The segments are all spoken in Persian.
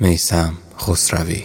میثم خسروی.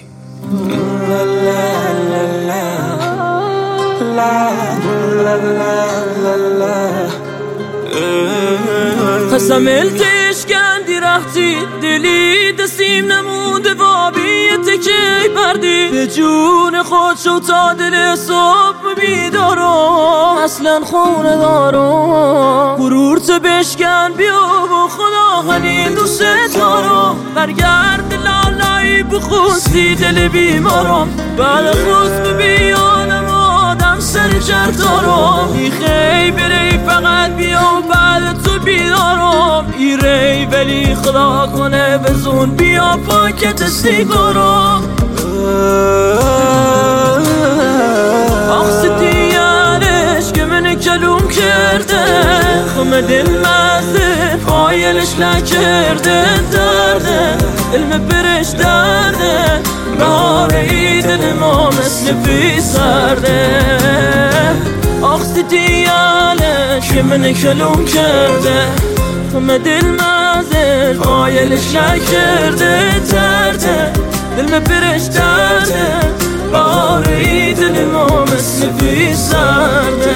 قسم التش کندی رفتی دلی دستیم نمونده وابی تکی بردی به جون خود شو تا دل صبح بیدارم اصلا خونه دارم غرورت بشکن بیا و خدا هنین دوست دارم برگرد لالایی بخوستی دل بیمارم بعد خود بیانم آدم سر جر دارم ای خیبری فقط بیا بعد تو بیدارم ای ری ولی خدا کنه بزون بیا پاکت سیگارم آخسیتیانش که من کلوم کرده خم دل مزده فایلش نکرده درده علم برش درده بهاره دل ما مثل بی سرده آخسیتیانش که من کلوم کرده خم دل مزده فایلش نکرده درده دل برش درده بهاره دل ما مثل بی سرده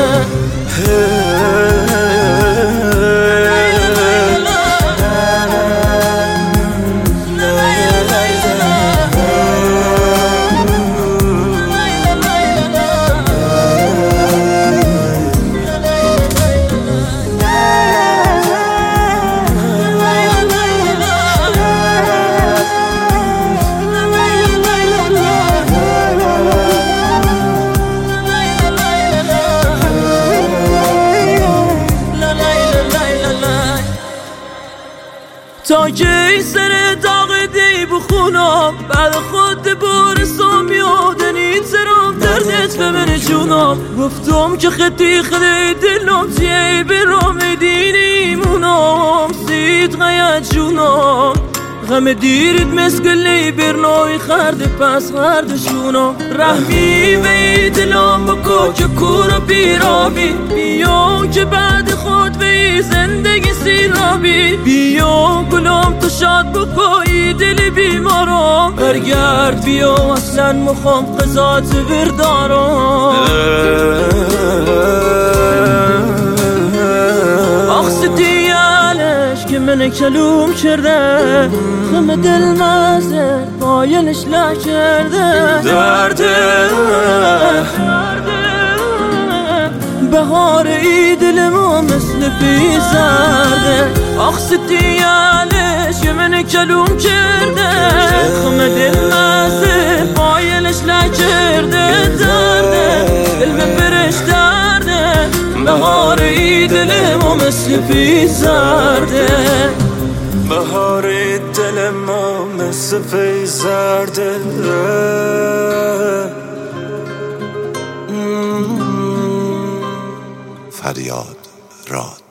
تا که سر داغ دی بخونم بعد خود برسم یادنی ترام دردت به من جونم گفتم که خطی خلی دلم تیه برام دینی مونم سید غیت جونم غم دیرید مسکلی برنوی خرد پس خردشونم رحمی وی دلم بکو که کور بیرابی بیام که بعد خود وی زندگی سیرابی بیام گلم تو شاد بکوی دل بیمارم برگرد بیا اصلا مخوام قضات بردارم که من کلوم کرده خم دل مزده قایلش نکرده درده بهار ای دل ما مثل بی زرده آخسیتیالش که من کلوم کرده خم دل مزده قایلش نکرده درده دل برش درده بهار ای دل ما مثل بی زرده بهار دل ما مثل بی زرده فریاد راد.